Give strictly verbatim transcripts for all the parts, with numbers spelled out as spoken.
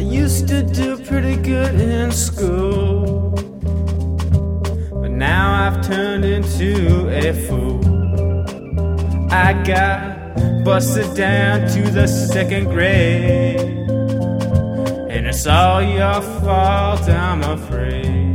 used to do pretty good in school, but now I've turned into a fool. I got busted down to the second grade, and it's all your fault, I'm afraid.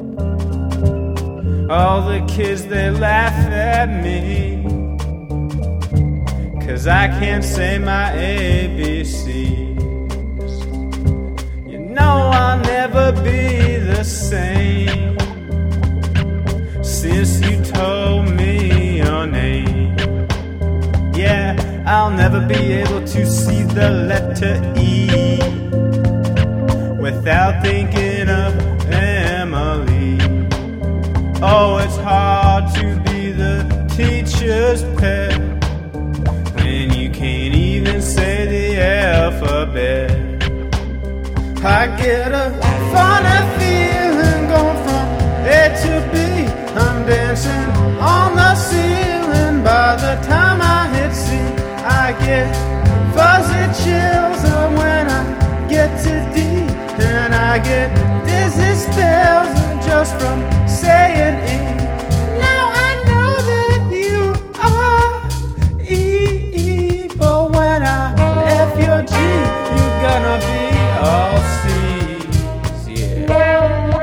All the kids, they laugh at me, 'cause I can't say my A B Cs. You know I'll never be the same since you told me your name. Yeah, I'll never be able to see the letter E without thinking of Emily. Oh, it's hard to be the teacher's pet when you can't even say the alphabet. I get a funny feeling going from A to B. I'm dancing on the ceiling. By the time I hit C, I get fuzzy chills. And when I get to D, then I get dizzy spells just from saying E. Now I know that you are E, E, but when I F your G, you're gonna be all C's, yeah.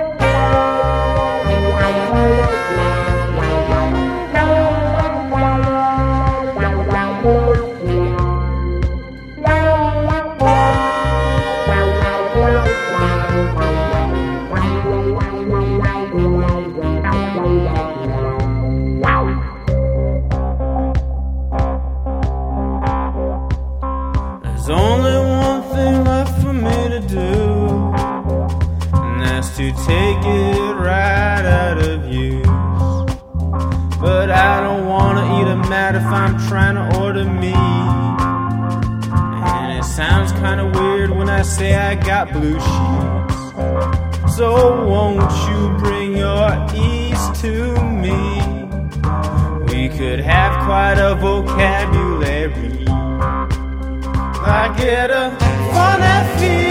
There's only one thing left for me to do, and that's to take it right out of use. But I don't wanna eat a mat if I'm trying to order meat, and it sounds kinda weird when I say I got blue sheets. So won't you bring your E's to me? We could have quite a vocabulary. I get a funny feeling